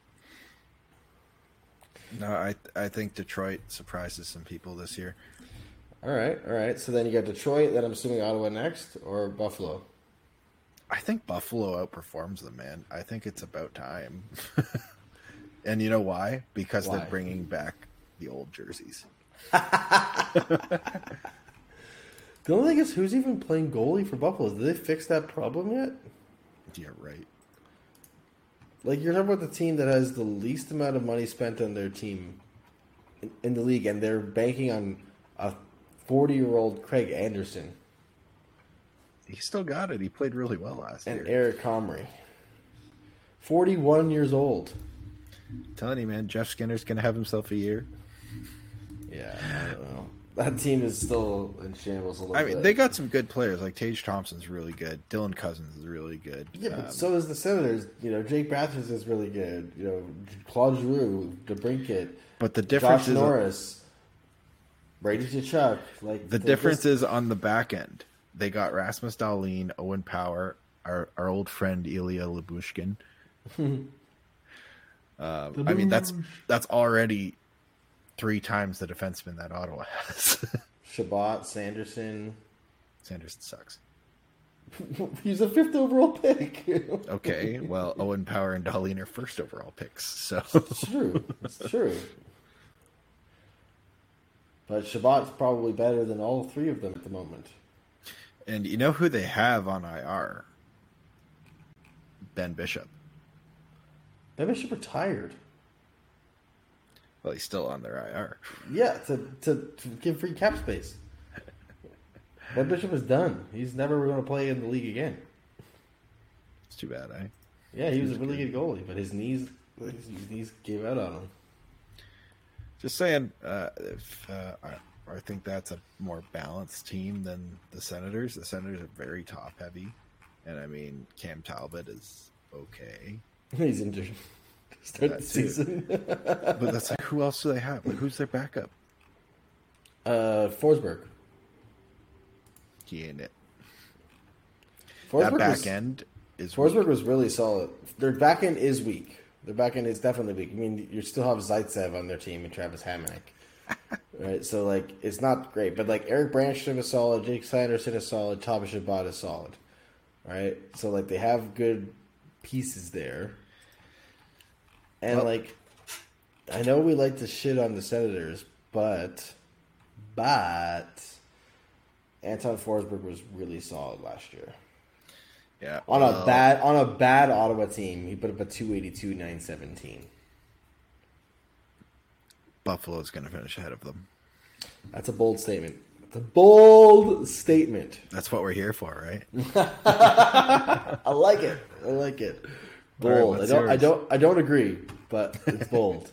No, I I think Detroit surprises some people this year. All right, all right. So then you got Detroit. Then I'm assuming Ottawa next, or Buffalo. I think Buffalo outperforms them, man. I think it's about time. And you know why? Because Why? they're bringing back the old jerseys. The only thing is, who's even playing goalie for Buffalo? Did they fix that problem yet? Yeah, right. Like, you're talking about the team that has the least amount of money spent on their team in, in the league, and they're banking on a forty-year-old Craig Anderson He still got it. He played really well last and year. Eric Comrie. forty-one years old. I'm telling you, man, Jeff Skinner's going to have himself a year. Yeah, I don't know. That team is still in shambles a little I mean, bit. they got some good players. Like Tage Thompson's really good. Dylan Cousins is really good. Yeah, but Um, so is the Senators. You know, Jake Bathurst is really good. You know, Claude Giroux, DeBrincat, but the difference Josh is Norris, Brady Tkachuk. Like the they're difference just- is on the back end. They got Rasmus Dahlin, Owen Power, our our old friend Ilya Lyubushkin. um, I mean, that's that's already three times the defenseman that Ottawa has. Shabbat, Sanderson. Sanderson sucks. He's a fifth overall pick. Okay, well, Owen Power and Dahlin are first overall picks, so It's true. It's true. But Shabbat's probably better than all three of them at the moment. And you know who they have on I R? Ben Bishop. Ben Bishop retired. Well, he's still on their I R. Yeah, to, to, to give free cap space. Ben Bishop is done. He's never going to play in the league again. It's too bad, eh? Yeah, he was a really good goalie, but his knees his knees gave out on him. Just saying, uh, if uh, I, I think that's a more balanced team than the Senators. The Senators are very top heavy, and I mean Cam Talbot is okay, He's injured. Start That the too. season. but that's like who else do they have? Like who's their backup? uh, Forsberg. He ain't it. Forsberg That back was, end is Forsberg was really solid. Their back end is weak. Their back end is definitely weak. I mean, you still have Zaitsev on their team and Travis Hamonic. Right, so like it's not great, but like Eric Branstrom is solid, Jake Sanderson is solid, Thomas Chabot is solid. Right, so like they have good pieces there, and Well- like I know we like to shit on the Senators, but, but, Anton Forsberg was really solid last year. Yeah, On well, a bad on a bad Ottawa team, he put up a two eighty-two, nine seventeen. Buffalo's going to finish ahead of them. That's a bold statement. It's a bold statement. That's what we're here for, right? I like it. I like it. Bold. Right, I don't. yours? I don't. I don't agree, but it's bold.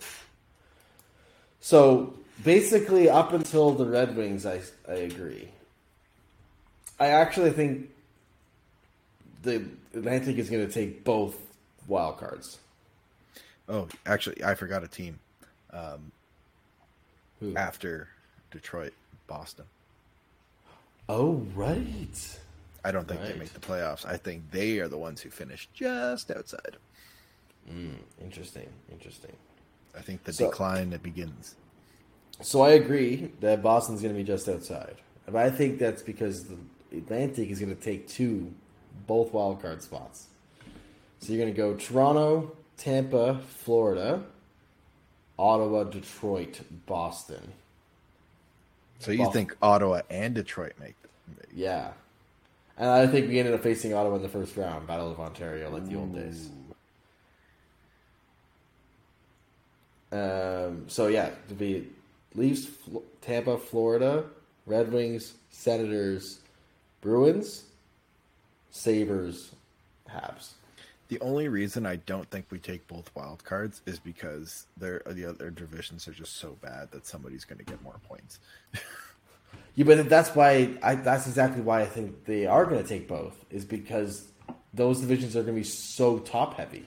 So basically, up until the Red Wings, I I agree. I actually think the Atlantic is going to take both wild cards. Oh, actually, I forgot a team. Um, Who? after Detroit, Boston. Oh, right. I don't think Right. they make the playoffs. I think they are the ones who finish just outside. Mm, interesting. Interesting. I think the So- decline that begins. So I agree that Boston's going to be just outside. But I think that's because the Atlantic is going to take two, both wild card spots. So you're going to go Toronto, Tampa, Florida, Ottawa, Detroit, Boston. So you Buff- think Ottawa and Detroit make them? Yeah. And I think we ended up facing Ottawa in the first round, Battle of Ontario, like the old days. Um, so yeah, to be Leafs, Fl- Tampa, Florida, Red Wings, Senators, Bruins, Sabres, Habs. The only reason I don't think we take both wild cards is because they're, the other divisions are just so bad that somebody's going to get more points. Yeah, but that's why I. That's exactly why I think they are going to take both. Is because those divisions are going to be so top heavy,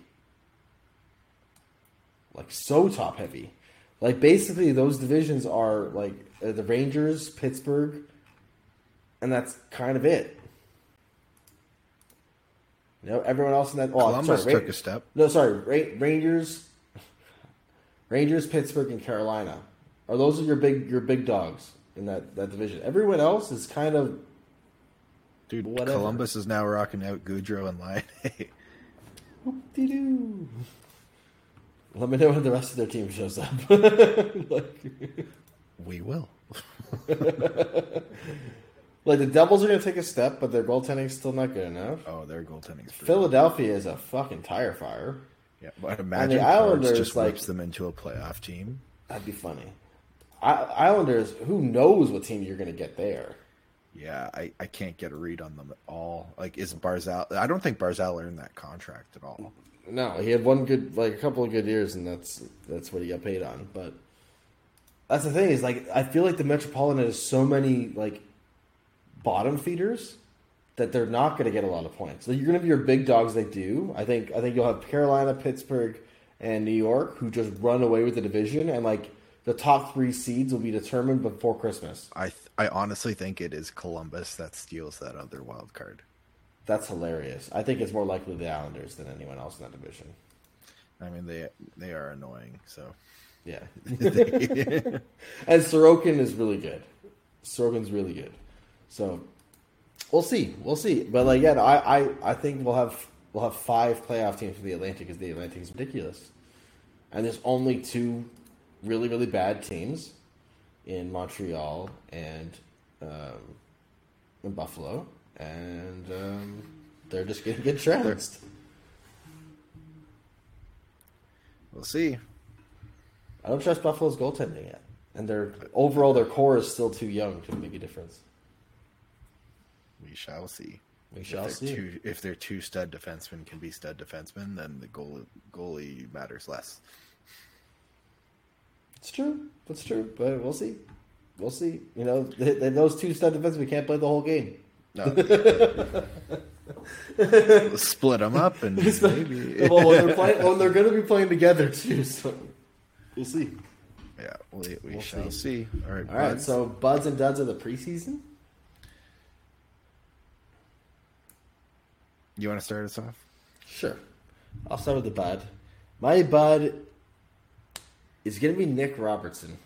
like so top heavy. Like basically, those divisions are like uh, the Rangers, Pittsburgh, and that's kind of it. You know, everyone else in that. Oh, Columbus sorry, Ra- took a step. No, sorry, Ra- Rangers, Rangers, Pittsburgh, and Carolina. Are those are your big your big dogs in that, that division? Everyone else is kind of Dude, whatever. Columbus is now rocking out Goudreau and Line. whoop-de-doo. Let me know when the rest of their team shows up. like, We will. like the Devils are going to take a step, but their goaltending's still not good enough. Oh, their goaltending's brutal. Philadelphia is a fucking tire fire. Yeah, but imagine the Cards Islanders, just like- whips them into a playoff team. That'd be funny. I- Islanders, who knows what team you're going to get there? Yeah, I, I can't get a read on them at all. Like, is Barzal? I don't think Barzal earned that contract at all. No, he had one good, like a couple of good years, and that's that's what he got paid on. But that's the thing is, like, I feel like the Metropolitan has so many like bottom feeders that they're not going to get a lot of points. Like, you're going to be your big dogs. They do. I think. I think you'll have Carolina, Pittsburgh, and New York who just run away with the division, and like the top three seeds will be determined before Christmas. I th- I honestly think it is Columbus that steals that other wild card. That's hilarious. I think it's more likely the Islanders than anyone else in that division. I mean, they they are annoying. So Yeah. And Sorokin is really good. Sorokin's really good. So we'll see. We'll see. But like yeah, I, I, I think we'll have we'll have five playoff teams for the Atlantic because the Atlantic is ridiculous. And there's only two really, really bad teams in Montreal and um, in Buffalo. And um, they're just gonna get trounced. we'll see. I don't trust Buffalo's goaltending yet. And their overall their core is still too young to make a difference. We shall see. We shall if see. Two, if their two stud defensemen can be stud defensemen, then the goal, goalie matters less. It's true. That's true. But we'll see. We'll see. You know, th- th- those two stud defensemen, we can't play the whole game. No. Split them up and maybe. well, when they're playing, when they're going to be playing together too. So we'll see. Yeah, we, we We'll shall see. see. All right, All right. buds. So buds and duds of the preseason. You want to start us off? Sure. I'll start with the bud. My bud is going to be Nick Robertson.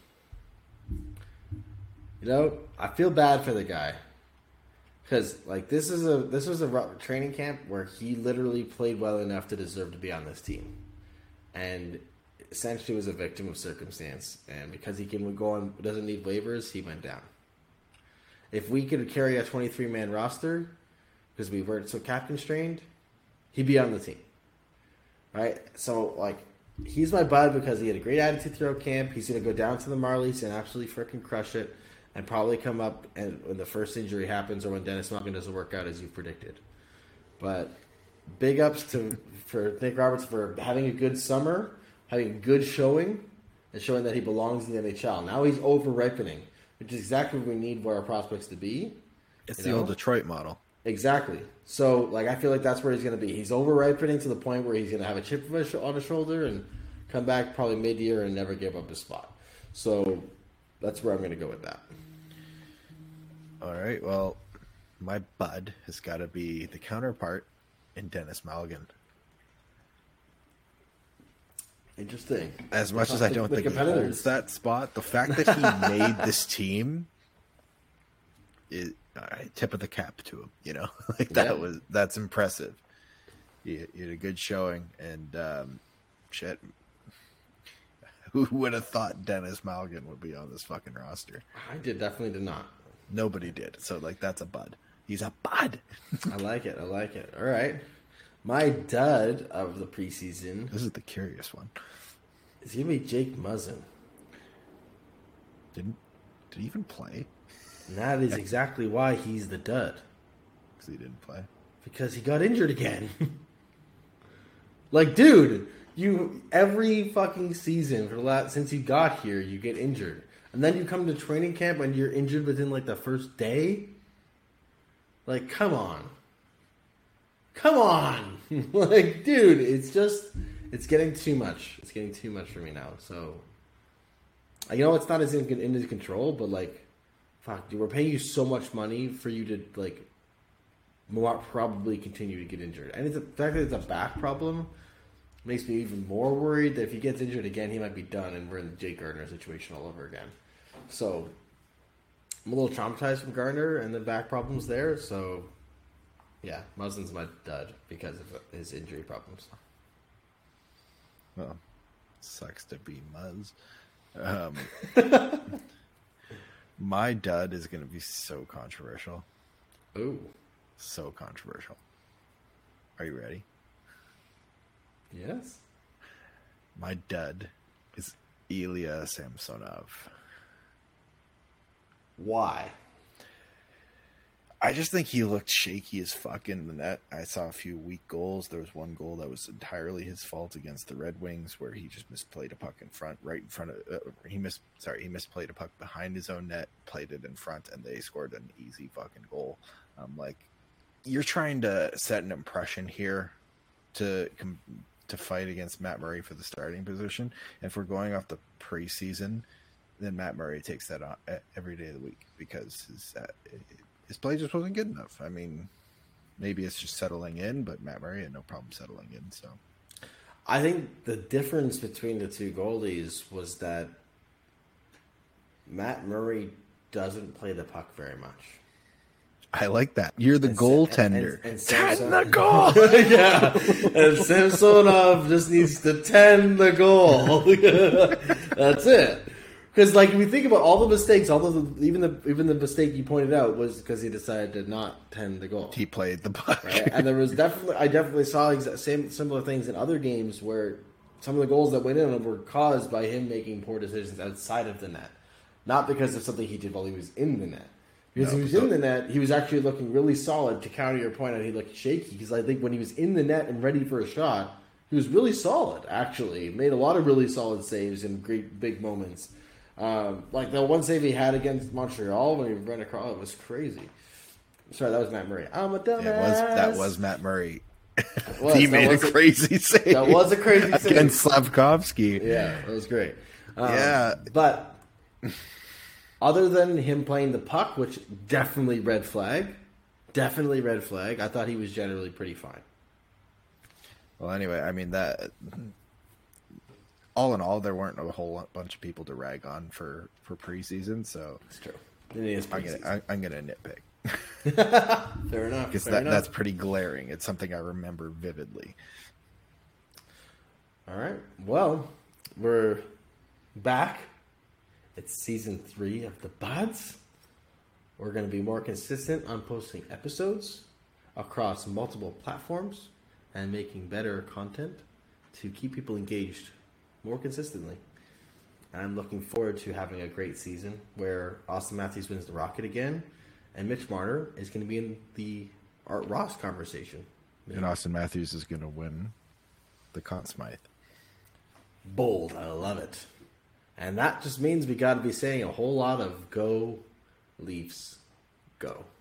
You know, I feel bad for the guy because, like, this is a this was a ro- training camp where he literally played well enough to deserve to be on this team, and essentially was a victim of circumstance, and because he can go on, doesn't need waivers, he went down. If we could carry a twenty-three man roster, because we weren't so cap constrained, he'd be on the team, right? So like, he's my bud because he had a great attitude throughout camp. He's going to go down to the Marlies and absolutely freaking crush it, and probably come up and when the first injury happens or when Dennis Malgin doesn't work out as you predicted. But big ups to for Nick Roberts for having a good summer, having a good showing, and showing that he belongs in the N H L. Now he's over ripening, which is exactly what we need for our prospects to be. It's the know? old Detroit model. Exactly. So, like, I feel like that's where he's going to be. He's over ripening to the point where he's going to have a chip on his shoulder and come back probably mid-year and never give up his spot. So, that's where I'm going to go with that. All right. Well, my bud has got to be the counterpart in Dennis Malgin. Interesting. As much as I don't think he holds that spot, the fact that he made this team is uh, tip of the cap to him. You know, like that yeah. was that's impressive. He, he had a good showing, and um, shit. Who would have thought Dennis Malgin would be on this fucking roster? I did definitely did not. Nobody did. So like that's a bud. He's a bud. I like it. I like it. All right. My dud of the preseason. This is the curious one. Is going to be Jake Muzzin. Didn't did he even play? And that is exactly why he's the dud. Because he didn't play. Because he got injured again. Like, dude, you every fucking season for the last since you got here, you get injured, and then you come to training camp and you're injured within like the first day. Like, come on. Come on. Like, dude, it's just, it's getting too much. It's getting too much for me now. So, I know it's not as in, in his control, but like, fuck, dude, we're paying you so much money for you to, like, more probably continue to get injured. And it's a, the fact that it's a back problem makes me even more worried that if he gets injured again, he might be done and we're in the Jake Gardner situation all over again. So, I'm a little traumatized from Gardner and the back problems there, so... Yeah, Muzzin's my dud because of his injury problems. Well, sucks to be Muzz. Um, my dud is going to be so controversial. Ooh. So controversial. Are you ready? Yes. My dud is Ilya Samsonov. Why? I just think he looked shaky as fuck in the net. I saw a few weak goals. There was one goal that was entirely his fault against the Red Wings, where he just misplayed a puck in front, right in front of. Uh, he mis sorry, he misplayed a puck behind his own net, played it in front, and they scored an easy fucking goal. Um, like, you're trying to set an impression here to to fight against Matt Murray for the starting position. And if we're going off the preseason, then Matt Murray takes that on every day of the week because his. Uh, it, His play just wasn't good enough. I mean, maybe it's just settling in, but Matt Murray had no problem settling in. So, I think the difference between the two goalies was that Matt Murray doesn't play the puck very much. I like that. You're the and, goaltender. And, and, and tend the goal. Yeah, and Samsonov just needs to tend the goal. That's it. Because, like, if we think about all the mistakes, all the even the even the mistake you pointed out was because he decided to not tend the goal. He played the puck, right? And there was definitely I definitely saw exa- same similar things in other games where some of the goals that went in were caused by him making poor decisions outside of the net, not because of something he did while he was in the net. Because no, he was in the net, he was actually looking really solid. To counter your point, and he looked shaky because I think when he was in the net and ready for a shot, he was really solid. Actually, made a lot of really solid saves in great big moments. Um, like the one save he had against Montreal when he ran across, it was crazy. Sorry, that was Matt Murray. I'm a dumbass. It was, that was Matt Murray. Was, he made a crazy a, save. That was a crazy save. Against Slavkovsky. Yeah, that was great. Um, yeah. But other than him playing the puck, which definitely red flag, definitely red flag, I thought he was generally pretty fine. Well, anyway, I mean, that... all in all, there weren't a whole bunch of people to rag on for, for preseason, so it's true. It is preseason. I'm gonna, I'm gonna nitpick. Fair enough. Because fair that, enough. that's pretty glaring. It's something I remember vividly. All right. Well, we're back. It's season three of the Buds. We're going to be more consistent on posting episodes across multiple platforms and making better content to keep people engaged more consistently. I'm looking forward to having a great season where Austin Matthews wins the Rocket again, and Mitch Marner is going to be in the Art Ross conversation. And Austin Matthews is going to win the Conn Smythe. Bold. I love it. And that just means we got to be saying a whole lot of go Leafs go.